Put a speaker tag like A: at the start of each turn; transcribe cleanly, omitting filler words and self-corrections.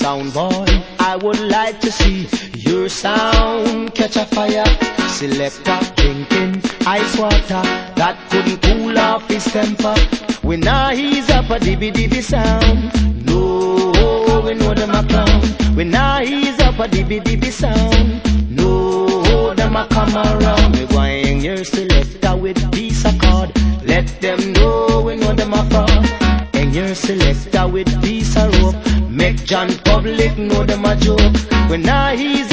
A: sound boy, I would like to see your sound catch a fire. Selector drinking ice water that couldn't cool off his temper. When now he's up a dibby dibby sound, no, we know them a clown. When now he's up a dibby dibby sound, no, them a come around. We going your selector with piece of card. Let them know we know them a fraud. And your selector with piece of rope. Make John Public know them a joke. When now he's